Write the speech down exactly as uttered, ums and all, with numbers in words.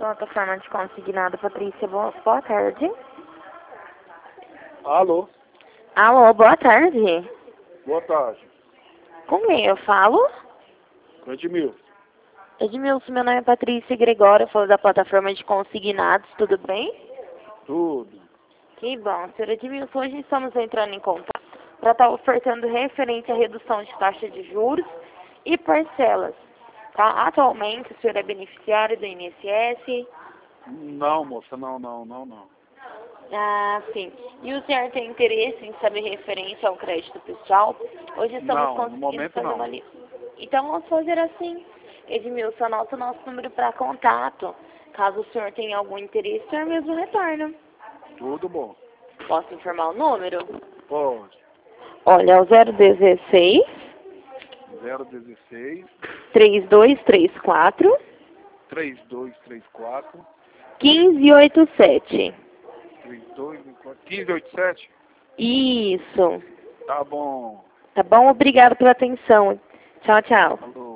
plataforma de consignado, Patrícia. Boa, boa tarde. Alô? Alô, boa tarde. Boa tarde. Com quem eu falo? Edmilson. Edmilson, meu nome é Patrícia Gregório, eu falo da plataforma de consignados, tudo bem? Tudo. Que bom, senhor Edmilson, hoje estamos entrando em contato para estar ofertando referente à redução de taxa de juros e parcelas. Tá? Atualmente, o senhor é beneficiário do I N S S? Não, moça, não, não, não, não. Ah, sim. E o senhor tem interesse em saber referente ao crédito pessoal? Hoje estamos Não, no conseguindo momento fazer não. uma lista. Então vamos fazer assim. Edmilson, anota o nosso número para contato. Caso o senhor tenha algum interesse, o senhor mesmo retorna. Tudo bom. Posso informar o número? Pode. Olha, é o zero dezesseis, zero dezesseis, três dois três quatro, três dois três quatro, quinze oitenta e sete. três dois quatro, quinze oitenta e sete? Isso. Tá bom. Tá bom? Obrigado pela atenção. Tchau, tchau. Alô.